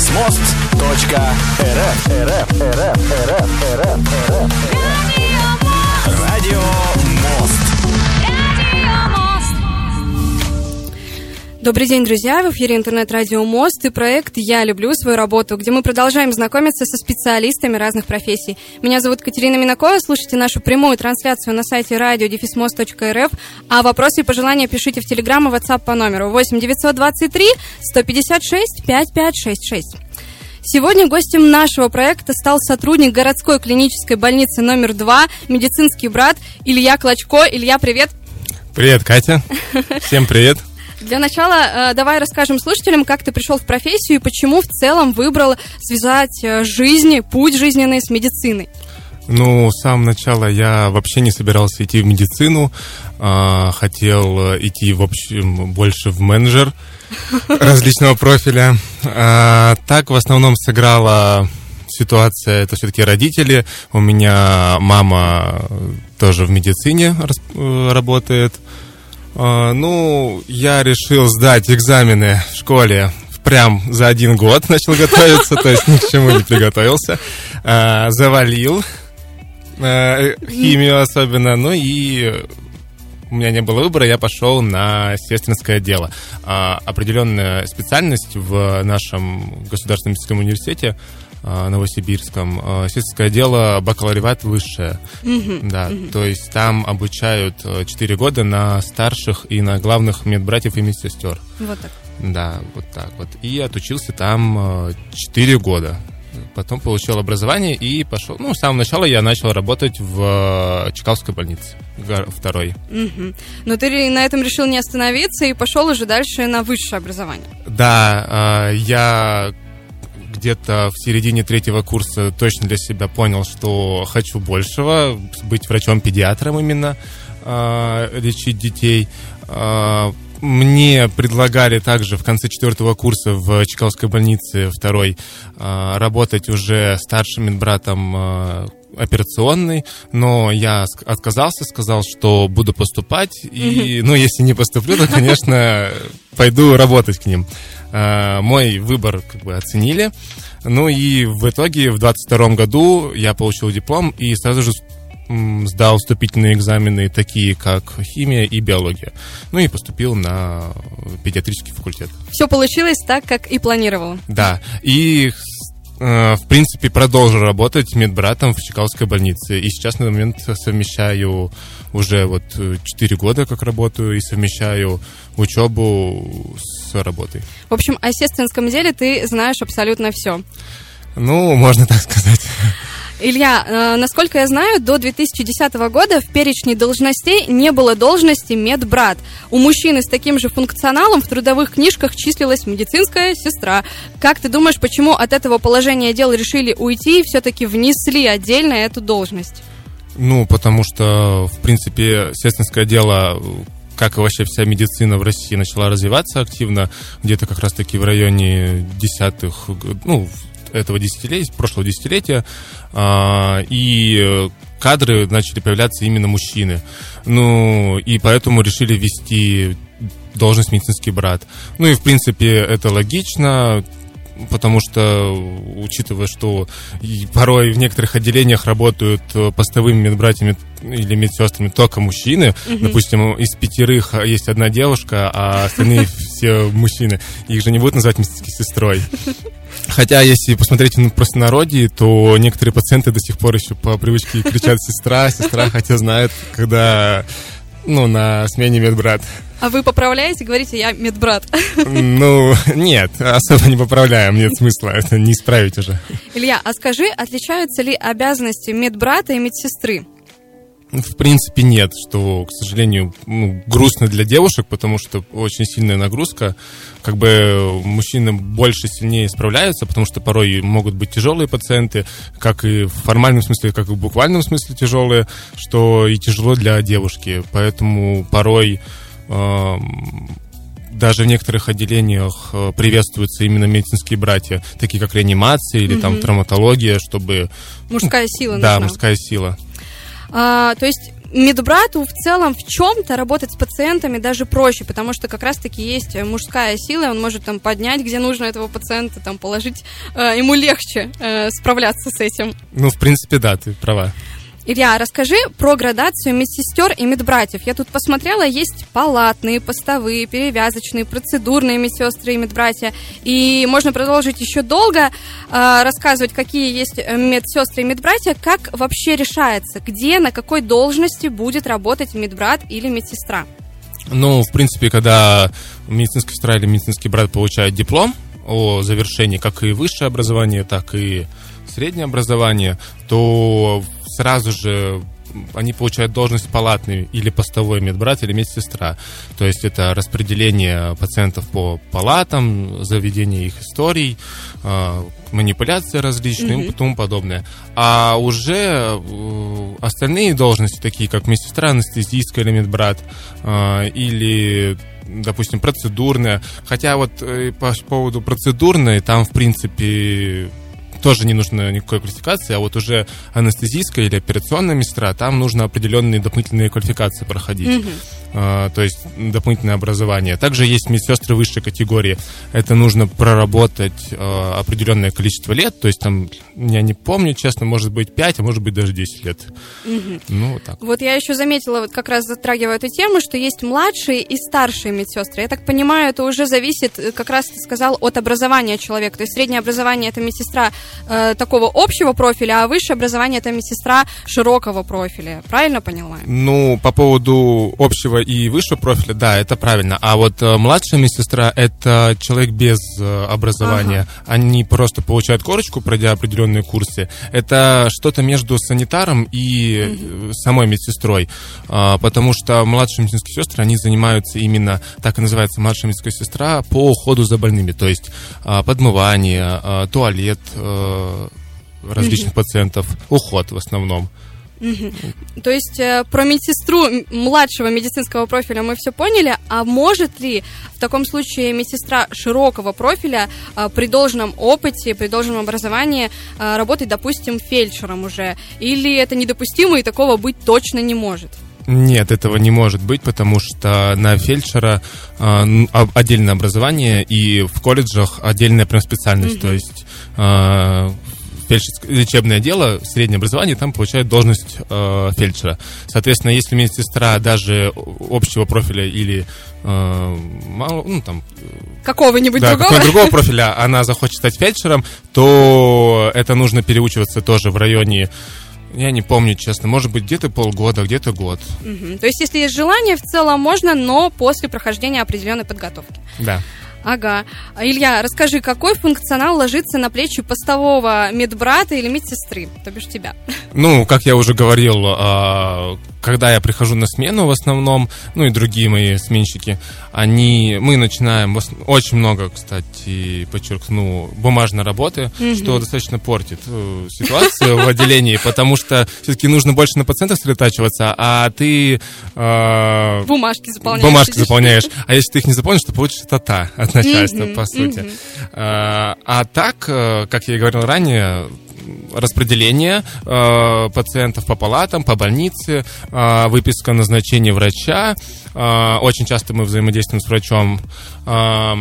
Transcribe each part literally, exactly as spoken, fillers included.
дефисмост точка рф. Радио Мост. Добрый день, друзья! В эфире интернет-радио Мост и проект «Я люблю свою работу», где мы продолжаем знакомиться со специалистами разных профессий. Меня зовут Катерина Минакова, слушайте нашу прямую трансляцию на сайте радио дефисмост точка рф, а вопросы и пожелания пишите в Телеграм и WhatsApp по номеру восемь девятьсот двадцать три сто пятьдесят шесть пятьдесят пять шестьдесят шесть. Сегодня гостем нашего проекта стал сотрудник городской клинической больницы номер два, медицинский брат Илья Клочко. Илья, привет! Привет, Катя! Всем привет! Для начала давай расскажем слушателям, как ты пришел в профессию и почему в целом выбрал связать жизнь, путь жизненный с медициной. Ну, с самого начала я вообще не собирался идти в медицину, а, хотел идти, в общем, больше в менеджер различного профиля. А, так в основном сыграла ситуация, это все-таки родители. У меня мама тоже в медицине работает. Uh, ну, я решил сдать экзамены в школе прям за один год, начал готовиться, то есть ни к чему не приготовился. Uh, завалил uh, химию особенно, ну и у меня не было выбора, я пошел на сестринское дело. Uh, определенная специальность в нашем государственном медицинском университете Новосибирском, сестринское дело бакалавриат высшее. Mm-hmm. Да, mm-hmm. То есть там обучают четыре года на старших и на главных медбратьев и медсестер. Вот так. Да, вот так вот. И отучился там четыре года. Потом получил образование и пошел. Ну, с самого начала я начал работать в Чкаловской больнице, второй. Mm-hmm. Но ты на этом решил не остановиться и пошел уже дальше на высшее образование. Да, я где-то в середине третьего курса точно для себя понял, что хочу большего, быть врачом-педиатром именно, э, лечить детей. Э, мне предлагали также в конце четвертого курса в Чкаловской больнице второй э, работать уже старшим медбратом э, операционной, но я отказался, сказал, что буду поступать, и, mm-hmm. ну, если не поступлю, то, конечно, пойду работать к ним. Uh, мой выбор как бы оценили. Ну и в итоге в двадцать втором году я получил диплом и сразу же м, сдал вступительные экзамены, такие как химия и биология. Ну и поступил на педиатрический факультет. Все получилось так, как и планировал. Да. И в принципе, продолжу работать медбратом в Чкаловской больнице. И сейчас на момент совмещаю уже вот четыре года, как работаю, и совмещаю учебу с работой. В общем, о сестринском деле ты знаешь абсолютно все. Ну, можно так сказать. Илья, э, насколько я знаю, до две тысячи десятого года в перечне должностей не было должности медбрат. У мужчины с таким же функционалом в трудовых книжках числилась медицинская сестра. Как ты думаешь, почему от этого положения дел решили уйти и все-таки внесли отдельно эту должность? Ну, потому что, в принципе, сестринское дело, как и вообще вся медицина в России, начала развиваться активно, где-то как раз-таки в районе десятых, ну, этого десятилетия, прошлого десятилетия, и кадры начали появляться именно мужчины. Ну, и поэтому решили ввести должность медицинский брат. Ну и, в принципе, это логично, потому что, учитывая, что порой в некоторых отделениях работают постовыми медбратьями или медсестрами только мужчины, mm-hmm. допустим, из пятерых есть одна девушка, а остальные все мужчины, их же не будут называть медицинской сестрой. Хотя, если посмотреть ну, просто на народе, то некоторые пациенты до сих пор еще по привычке кричат «сестра», «сестра», хотя знают, когда, ну, на смене медбрат. А вы поправляете, говорите «я медбрат»? Ну, нет, особо не поправляем, нет смысла, это не исправить уже. Илья, а скажи, отличаются ли обязанности медбрата и медсестры? В принципе, нет, что, к сожалению, ну, грустно для девушек, потому что очень сильная нагрузка. Как бы мужчины больше, сильнее справляются, потому что порой могут быть тяжелые пациенты, как и в формальном смысле, как и в буквальном смысле тяжелые, что и тяжело для девушки. Поэтому порой э, даже в некоторых отделениях приветствуются именно медицинские братья, такие как реанимация или mm-hmm. там травматология, чтобы... Мужская сила Да, нужна. мужская сила. А, то есть медбрату в целом в чем-то работать с пациентами даже проще, потому что как раз-таки есть мужская сила, он может там поднять, где нужно этого пациента, там положить, э, ему легче э, справляться с этим. Ну, в принципе, да, ты права. Илья, расскажи про градацию медсестер и медбратьев. Я тут посмотрела, есть палатные, постовые, перевязочные, процедурные медсестры и медбратья. И можно продолжить еще долго э, рассказывать, какие есть медсестры и медбратья, как вообще решается, где, на какой должности будет работать медбрат или медсестра. Ну, в принципе, когда медицинская сестра или медицинский брат получает диплом о завершении как и высшее образование, так и среднее образование, то сразу же они получают должность палатный или постовой медбрат или медсестра. То есть это распределение пациентов по палатам, заведение их историй, манипуляции различные mm-hmm. и тому подобное. А уже остальные должности, такие как медсестра, анестезистка или медбрат, или, допустим, процедурная. Хотя вот по поводу процедурной, там, в принципе, тоже не нужно никакой квалификации, а вот уже анестезистская или операционная медсестра, там нужно определенные дополнительные квалификации проходить. Mm-hmm. А, то есть дополнительное образование. Также есть медсестры высшей категории. Это нужно проработать а, определенное количество лет. То есть там, я не помню, честно, может быть пять, а может быть даже десять лет. Mm-hmm. Ну, вот так. Вот я еще заметила, вот как раз затрагивая эту тему, что есть младшие и старшие медсестры. Я так понимаю, это уже зависит, как раз ты сказал, от образования человека. То есть среднее образование — это медсестра такого общего профиля, а высшее образование — это медсестра широкого профиля. Правильно поняла? Ну, по поводу общего и высшего профиля, да, это правильно. А вот э, младшая медсестра — это человек без э, образования. Ага. Они просто получают корочку, пройдя определенные курсы. Это что-то между санитаром и угу. самой медсестрой. А, потому что младшие медицинские сестры, они занимаются именно, так и называется младшая медицинская сестра, по уходу за больными. То есть а, подмывание, а, туалет, а, различных mm-hmm. пациентов, уход в основном. Mm-hmm. То есть э, про медсестру младшего медицинского профиля мы все поняли, а может ли в таком случае медсестра широкого профиля э, при должном опыте, при должном образовании э, работать, допустим, фельдшером уже? Или это недопустимо и такого быть точно не может? Нет, этого не может быть, потому что на фельдшера э, отдельное образование и в колледжах отдельная прям специальность. Mm-hmm. То есть э, фельдшерское лечебное дело, среднее образование, там получает должность э, фельдшера. Соответственно, если медсестра даже общего профиля или э, мало, ну, там, какого-нибудь да, другого? какого-нибудь другого профиля, она захочет стать фельдшером, то это нужно переучиваться тоже в районе. Я не помню, честно. Может быть, где-то полгода, где-то год. Угу. То есть, если есть желание, в целом можно, но после прохождения определенной подготовки. Да. Ага. Илья, расскажи, какой функционал ложится на плечи постового медбрата или медсестры, то бишь тебя? Ну, как я уже говорил, когда я прихожу на смену в основном, ну и другие мои сменщики, они, мы начинаем очень много, кстати, подчеркну, бумажной работы, mm-hmm. что достаточно портит ситуацию в отделении, потому что все-таки нужно больше на пациентов сосредотачиваться, а ты э, бумажки заполняешь. Бумажки заполняешь. А если ты их не заполнишь, то получишь та-та от начальства, mm-hmm. по сути. Mm-hmm. А, а так, как я и говорил ранее, распределение э, пациентов по палатам, по больнице, э, выписка назначения врача. Э, очень часто мы взаимодействуем с врачом. Э,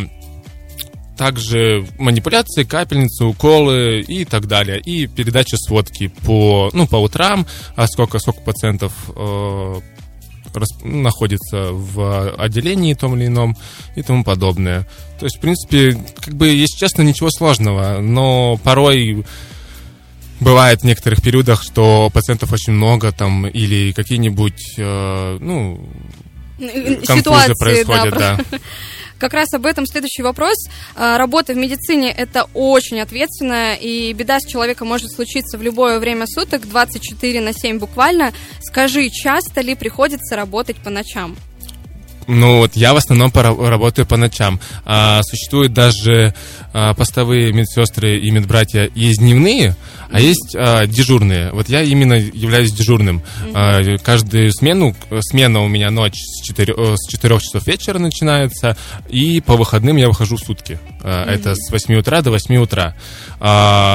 также манипуляции, капельницы, уколы и так далее. И передача сводки по, ну, по утрам, а сколько, сколько пациентов э, находится в отделении том или ином и тому подобное. То есть, в принципе, как бы, если честно, ничего сложного, но порой бывает в некоторых периодах, что пациентов очень много там, или какие-нибудь, э, ну, конфузы происходят, да. да. Как раз об этом следующий вопрос. Работа в медицине – это очень ответственно, и беда с человеком может случиться в любое время суток, двадцать четыре на семь буквально. Скажи, часто ли приходится работать по ночам? Ну, вот я в основном работаю по ночам. А, существуют даже а, постовые медсестры и медбратья. Есть дневные, а есть а, дежурные. Вот я именно являюсь дежурным. Mm-hmm. А, каждую смену, смена у меня ночь с четырёх часов вечера начинается, и по выходным я выхожу в сутки. А, mm-hmm. Это с восьми утра до восьми утра. А,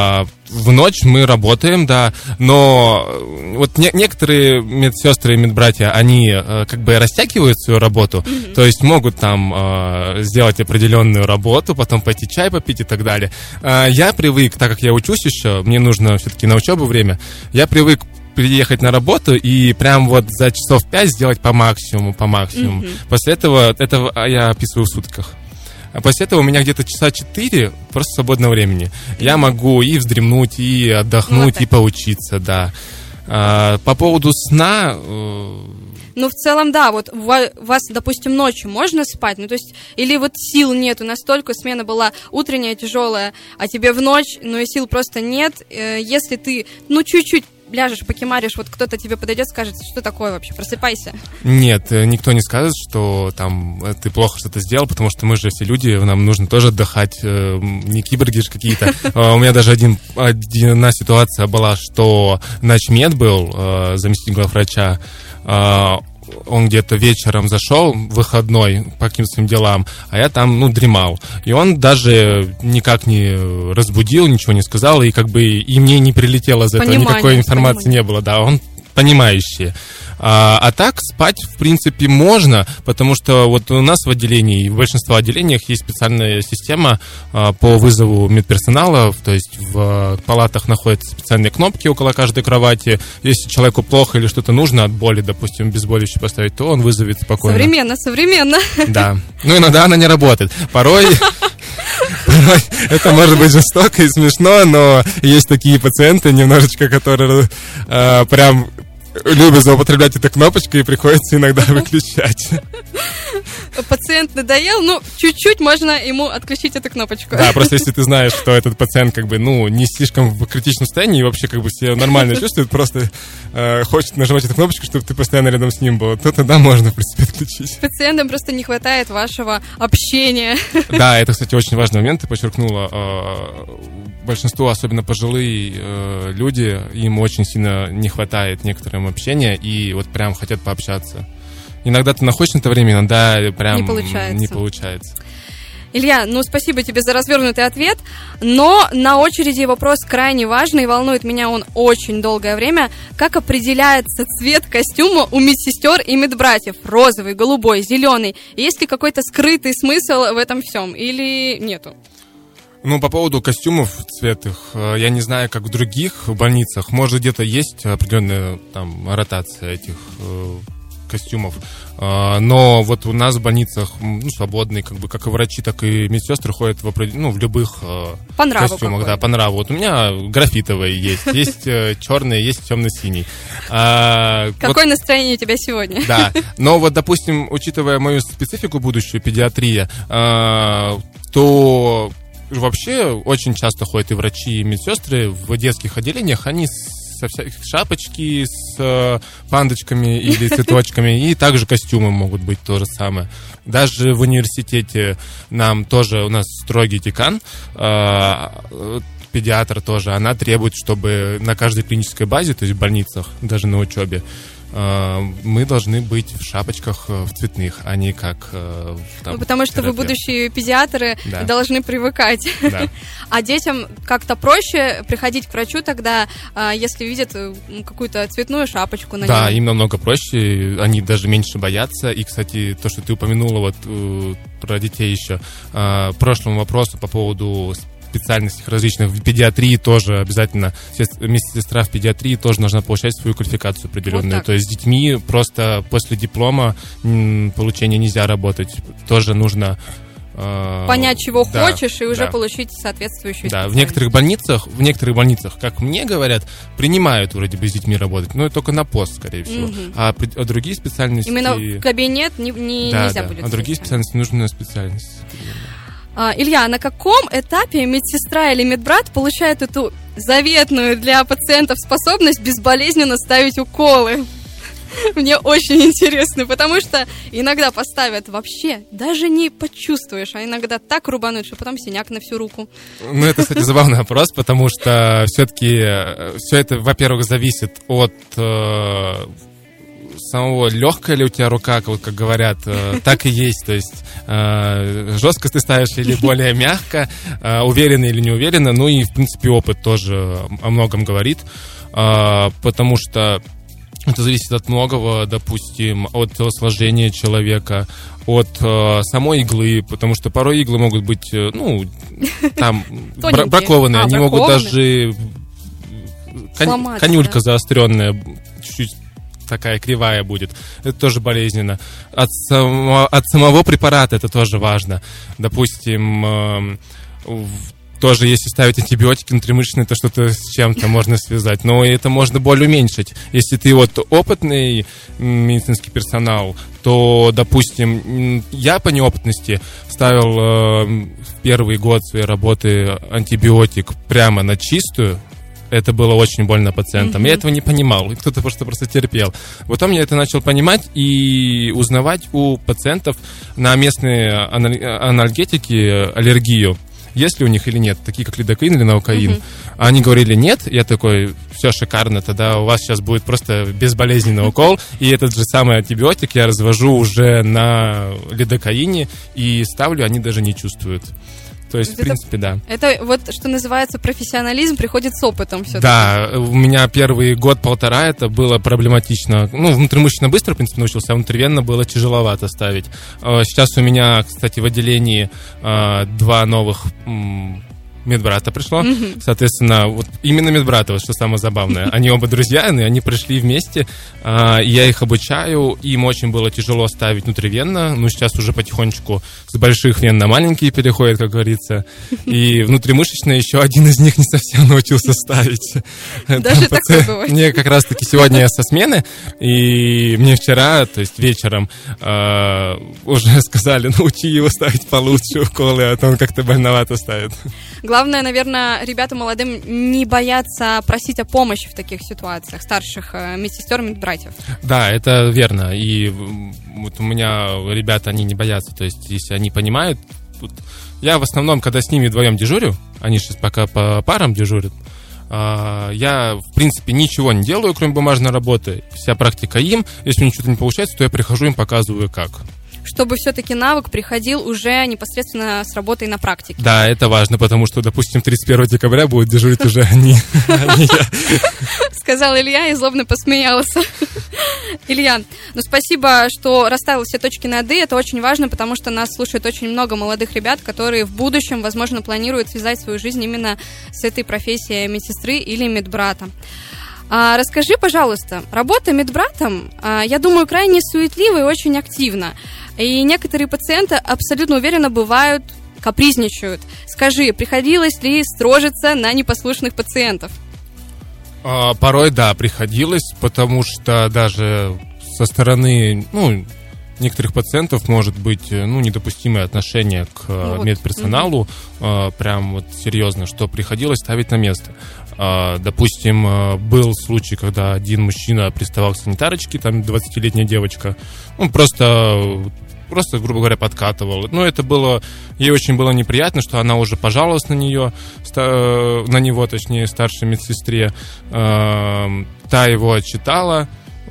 в ночь мы работаем, да, но вот не, некоторые медсестры и медбратья, они э, как бы растягивают свою работу, mm-hmm. то есть могут там э, сделать определенную работу, потом пойти чай попить и так далее. Э, я привык, так как я учусь еще, мне нужно все-таки на учебу время, я привык приехать на работу и прям вот за часов пять сделать по максимуму, по максимуму. Mm-hmm. После этого, этого я описываю в сутках. А после этого у меня где-то часа четыре просто свободного времени. Я могу и вздремнуть, и отдохнуть, вот и поучиться, да. А, по поводу сна... Ну, в целом, да, вот у вас, допустим, ночью можно спать, ну, то есть, или вот сил нету, настолько смена была утренняя, тяжелая, а тебе в ночь, ну, и сил просто нет. Если ты, ну, чуть-чуть ляжешь, покемаришь, вот кто-то тебе подойдет, скажет, что такое вообще, просыпайся. Нет, никто не скажет, что там ты плохо что-то сделал, потому что мы же все люди, нам нужно тоже отдыхать, не киборги же какие-то. У меня даже один, одна ситуация была, что начмед был, заместитель главврача, он где-то вечером зашел, выходной, по каким-то своим делам, а я там, ну, дремал. И он даже никак не разбудил, ничего не сказал, и как бы и мне не прилетело за Понимание, это, никакой информации понимание. не было, да, он понимающий. А, а так спать, в принципе, можно, потому что вот у нас в отделении, в большинстве отделениях есть специальная система а, по вызову медперсонала, то есть в а, палатах находятся специальные кнопки около каждой кровати. Если человеку плохо или что-то нужно от боли, допустим, обезболивающее поставить, то он вызовет спокойно. Современно, современно. Да. Ну, иногда она не работает. Порой... Порой это может быть жестоко и смешно, но есть такие пациенты немножечко, которые э, прям любят злоупотреблять этой кнопочкой, и приходится иногда выключать. Пациент надоел, ну, чуть-чуть можно ему отключить эту кнопочку. Да, просто если ты знаешь, что этот пациент как бы, ну, не слишком в критичном состоянии и вообще как бы себя нормально чувствует, просто э, хочет нажимать эту кнопочку, чтобы ты постоянно рядом с ним был, то тогда можно, в принципе, отключить. Пациентам просто не хватает вашего общения. Да, это, кстати, очень важный момент, ты подчеркнула. Э, большинство, особенно пожилые э, люди, им очень сильно не хватает некоторым общения и вот прям хотят пообщаться. Иногда ты находишь на это время, иногда прям не получается. не получается. Илья, ну спасибо тебе за развернутый ответ, но на очереди вопрос крайне важный, волнует меня он очень долгое время. Как определяется цвет костюма у медсестер и медбратьев? Розовый, голубой, зеленый? Есть ли какой-то скрытый смысл в этом всем или нету? Ну, по поводу костюмов цветных, я не знаю, как в других больницах. Может, где-то есть определенная там ротация этих э, костюмов. Э, но вот у нас в больницах, ну, свободные, как бы, как и врачи, так и медсестры ходят в, ну, в любых э, по нраву костюмах. какой? Да, по нраву. Вот у меня графитовые есть, есть э, черные, есть темно-синий. А, Какое вот, настроение у тебя сегодня? Да, но вот, допустим, учитывая мою специфику будущую, педиатрия, э, то... Вообще очень часто ходят и врачи, и медсестры в детских отделениях, они со всяких шапочки с э, пандочками или цветочками, и также костюмы могут быть то же самое. Даже в университете нам тоже, у нас строгий декан, э, педиатр тоже, она требует, чтобы на каждой клинической базе, то есть в больницах, даже на учебе, мы должны быть в шапочках в цветных, а не как там, ну, потому что терапия. Вы будущие педиатры, да. должны привыкать. Да. А детям как-то проще приходить к врачу тогда, если видят какую-то цветную шапочку на Да, нем? им намного проще, они даже меньше боятся. И, кстати, то, что ты упомянула вот про детей еще, к прошлому вопросу по поводу специальностях различных. В педиатрии тоже обязательно, медсестра в педиатрии тоже должна получать свою квалификацию определенную. Вот то есть с детьми просто после диплома м, получения нельзя работать. Тоже нужно э, понять, чего да, хочешь, и уже да. получить соответствующую Да, в некоторых больницах, в некоторых больницах, как мне говорят, принимают вроде бы с детьми работать, но только на пост, скорее всего. Угу. А, а другие специальности... Именно в кабинет не, не, да, нельзя да. будет. А другие специальности нужны специальности. А, Илья, на каком этапе медсестра или медбрат получает эту заветную для пациентов способность безболезненно ставить уколы? Мне очень интересно, потому что иногда поставят вообще, даже не почувствуешь, а иногда так рубанут, что потом синяк на всю руку. Ну, это, кстати, забавный вопрос, потому что все-таки все это, во-первых, зависит от... самого легкая ли у тебя рука, как, как говорят, э, так и есть. То есть э, жестко ты ставишь или более мягко, э, уверенно или не уверенно. Ну и, в принципе, опыт тоже о многом говорит, э, потому что это зависит от многого, допустим, от телосложения человека, от э, самой иглы, потому что порой иглы могут быть, э, ну, там, бра- бракованные, а, они бракованные? Могут даже... Кон- конюлька да? заостренная, чуть-чуть такая кривая будет. Это тоже болезненно. От, само, от самого препарата это тоже важно. Допустим, э, в, тоже если ставить антибиотики внутримышечные, то что-то с чем-то можно связать. Но это можно боль уменьшить. Если ты вот опытный медицинский персонал, то, допустим, я по неопытности ставил э, в первый год своей работы антибиотик прямо на чистую. Это было очень больно пациентам. Mm-hmm. Я этого не понимал. Кто-то просто, просто терпел. Потом я это начал понимать и узнавать у пациентов на местные анальгетики аллергию. Есть ли у них или нет, такие как лидокаин или наукаин. Mm-hmm. Они говорили нет, я такой, все шикарно, тогда у вас сейчас будет просто безболезненный укол, и этот же самый антибиотик я развожу уже на лидокаине и ставлю, они даже не чувствуют. То есть, это, в принципе, да. Это вот, что называется, профессионализм приходит с опытом все-таки. Да, у меня первый год-полтора это было проблематично. Ну, внутримышечно быстро, в принципе, научился, а внутривенно было тяжеловато ставить. Сейчас у меня, кстати, в отделении два новых медбрата пришло. Mm-hmm. Соответственно, вот именно медбрата, вот что самое забавное. Они оба друзья, и они пришли вместе. А, я их обучаю. Им очень было тяжело ставить внутривенно. Ну, сейчас уже потихонечку с больших вен на маленькие переходят, как говорится. И внутримышечно еще один из них не совсем научился ставить. Даже такое бывает. Мне как раз-таки сегодня я со смены, и мне вчера, то есть вечером, уже сказали, научи его ставить получше уколы, а то он как-то больновато ставит. Главное, наверное, ребятам молодым не бояться просить о помощи в таких ситуациях, старших э, медсестер, медбратьев. Да, это верно. И вот у меня ребята, они не боятся. То есть, если они понимают... Тут... Я в основном, когда с ними вдвоем дежурю, они сейчас пока по парам дежурят, э, я, в принципе, ничего не делаю, кроме бумажной работы. Вся практика им. Если у них что-то не получается, то я прихожу им, показываю, как. Чтобы все-таки навык приходил уже непосредственно с работой на практике. Да, это важно, потому что, допустим, тридцать первого декабря будут дежурить уже они, а не я. Сказал Илья и злобно посмеялся. Илья, ну спасибо, что расставил все точки над «и». Это очень важно, потому что нас слушает очень много молодых ребят, которые в будущем, возможно, планируют связать свою жизнь именно с этой профессией медсестры или медбрата. А, расскажи, пожалуйста, работа медбратом, а, я думаю, крайне суетлива и очень активна. И некоторые пациенты абсолютно уверенно бывают, капризничают. Скажи, приходилось ли строжиться на непослушных пациентов? А, порой, да, приходилось, потому что даже со стороны, ну, некоторых пациентов может быть, ну, недопустимое отношение к ну, вот. медперсоналу, mm-hmm. прям вот серьезно, что приходилось ставить на место. Допустим, был случай, когда один мужчина приставал к санитарочке, там двадцатилетняя девочка, ну, просто, просто, грубо говоря, подкатывал. Ну, это было, ей очень было неприятно, что она уже пожаловалась на нее, на него, точнее, старшей медсестре, та его отчитала.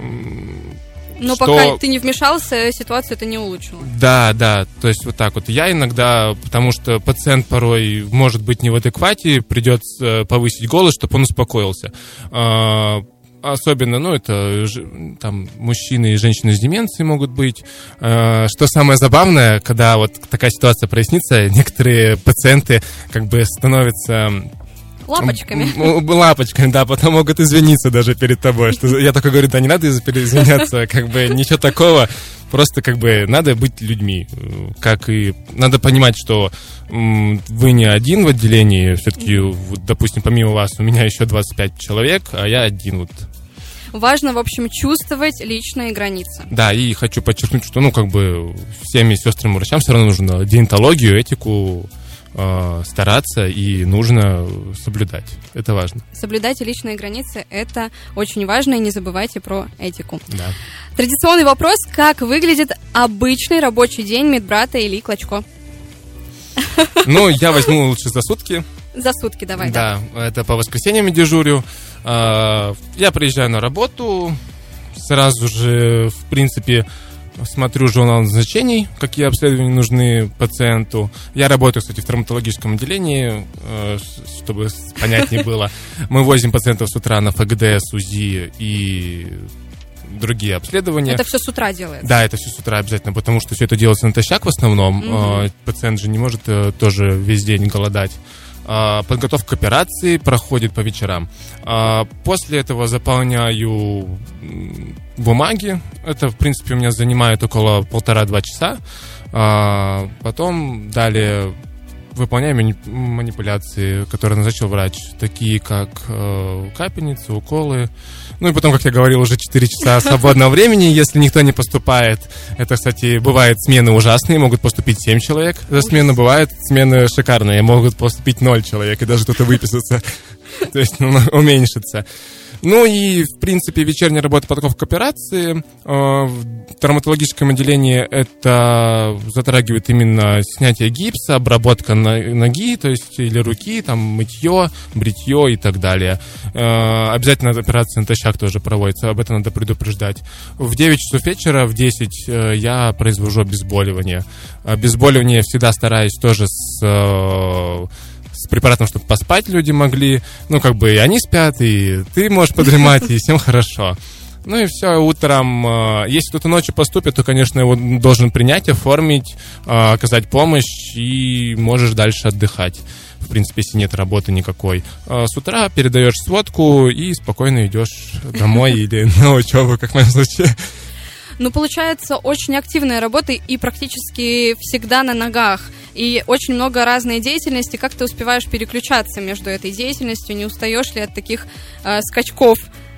Но что... пока ты не вмешался, ситуацию это не улучшило. Да, да, то есть вот так вот. Я иногда, потому что пациент порой может быть не в адеквате, придется повысить голос, чтобы он успокоился. А, особенно, ну, это там мужчины и женщины с деменцией могут быть. А, что самое забавное, когда вот такая ситуация прояснится, некоторые пациенты как бы становятся... Лапочками. Лапочками, да, потом могут извиниться даже перед тобой. Что я только говорю, да не надо извиняться, как бы ничего такого. Просто как бы надо быть людьми. Как и надо понимать, что м, вы не один в отделении. Все-таки, вот, допустим, помимо вас у меня еще двадцать пять человек, а я один вот. Важно, в общем, чувствовать личные границы. Да, и хочу подчеркнуть, что, ну, как бы всем медсестрам и врачам все равно нужно деонтологию, этику стараться и нужно соблюдать. Это важно. Соблюдайте личные границы, это очень важно, и не забывайте про этику. Да. Традиционный вопрос: как выглядит обычный рабочий день медбрата Ильи Клочко? Ну, я возьму лучше за сутки. За сутки давай. Да, да. Это по воскресеньям дежурю. Я приезжаю на работу, сразу же, в принципе, смотрю журнал назначений, какие обследования нужны пациенту. Я работаю, кстати, в травматологическом отделении, чтобы понятнее было. Мы возим пациентов с утра на ФГДС, УЗИ и другие обследования. Это все с утра делается? Да, это все с утра обязательно, потому что все это делается натощак в основном. Mm-hmm. Пациент же не может тоже весь день голодать. Подготовка к операции проходит по вечерам. После этого заполняю бумаги. Это, в принципе, у меня занимает около полтора-два часа. Потом далее выполняем манипуляции, которые назначил врач, такие как капельницы, уколы. Ну и потом, как я говорил, уже четыре часа свободного времени, если никто не поступает. Это, кстати, бывают смены ужасные, могут поступить семь человек за смену, бывают смены шикарные, могут поступить ноль человек, и даже кто-то выписаться, то есть ну, уменьшится. Ну и, в принципе, вечерняя работа, подготовка к операции. В травматологическом отделении это затрагивает именно снятие гипса, обработка ноги, то есть или руки, там мытье, бритье и так далее. Обязательно операция натощак тоже проводится, об этом надо предупреждать. В девять часов вечера, в десять я произвожу обезболивание. Обезболивание всегда стараюсь тоже с... с препаратом, чтобы поспать люди могли. Ну, как бы и они спят, и ты можешь подремать, и всем хорошо. Ну и все, утром, если кто-то ночью поступит, то, конечно, его должен принять, оформить, оказать помощь, и можешь дальше отдыхать. В принципе, если нет работы никакой. С утра передаешь сводку и спокойно идешь домой или на учебу, как в моем случае. Ну, получается, очень активная работа и практически всегда на ногах. И очень много разной деятельности. Как ты успеваешь переключаться между этой деятельностью? Не устаешь ли от таких э, скачков?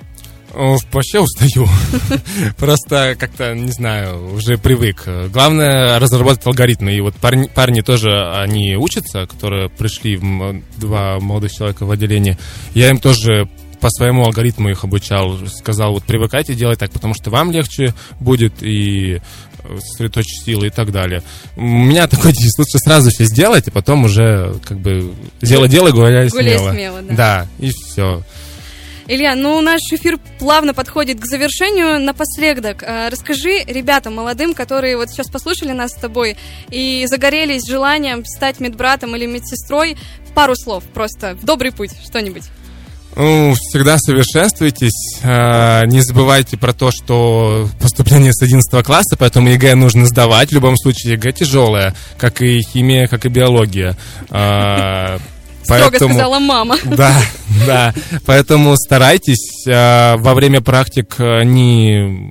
Вообще устаю. Просто как-то, не знаю, уже привык. Главное разработать алгоритмы. И вот парни, парни тоже, они учатся, которые пришли, два молодых человека в отделение. Я им тоже по своему алгоритму их обучал. Сказал, вот привыкайте делать так, потому что вам легче будет и сосредоточить силы и так далее. У меня такой девиз: лучше сразу все сделать, и потом уже как бы дело-дело, гуляй смело. Гуляй смело, да. Да, и все. Илья, ну наш эфир плавно подходит к завершению. Напоследок, э, расскажи ребятам молодым, которые вот сейчас послушали нас с тобой и загорелись желанием стать медбратом или медсестрой, пару слов просто в добрый путь, что-нибудь. Ну, всегда совершенствуйтесь, не забывайте про то, что поступление с одиннадцатого класса, поэтому ЕГЭ нужно сдавать, в любом случае ЕГЭ тяжелое, как и химия, как и биология. Строго Поэтому, сказала мама. Да, да, поэтому старайтесь во время практик не...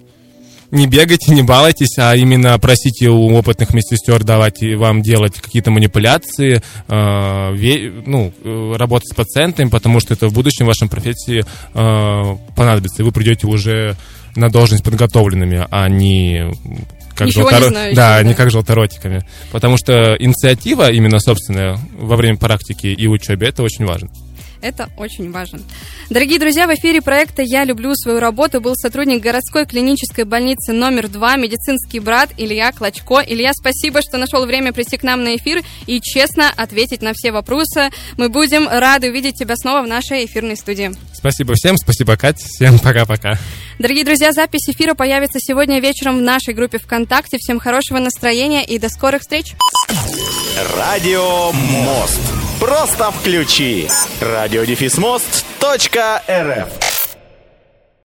Не бегайте, не балуйтесь, а именно просите у опытных медсестер давать вам делать какие-то манипуляции, э, ве, ну, работать с пациентами, потому что это в будущем в вашей профессии э, понадобится, и вы придете уже на должность подготовленными, а не как, желторо... не знающими, да, да. не как желторотиками. Потому что инициатива именно собственная во время практики и учебы, это очень важно. Это очень важно. Дорогие друзья, в эфире проекта «Я люблю свою работу» был сотрудник городской клинической больницы номер два, медицинский брат Илья Клочко. Илья, спасибо, что нашел время прийти к нам на эфир и честно ответить на все вопросы. Мы будем рады увидеть тебя снова в нашей эфирной студии. Спасибо всем, спасибо, Катя. Всем пока-пока. Дорогие друзья, запись эфира появится сегодня вечером в нашей группе ВКонтакте. Всем хорошего настроения и до скорых встреч. Радио Мост. Просто включи. радио дефис мост точка эр эф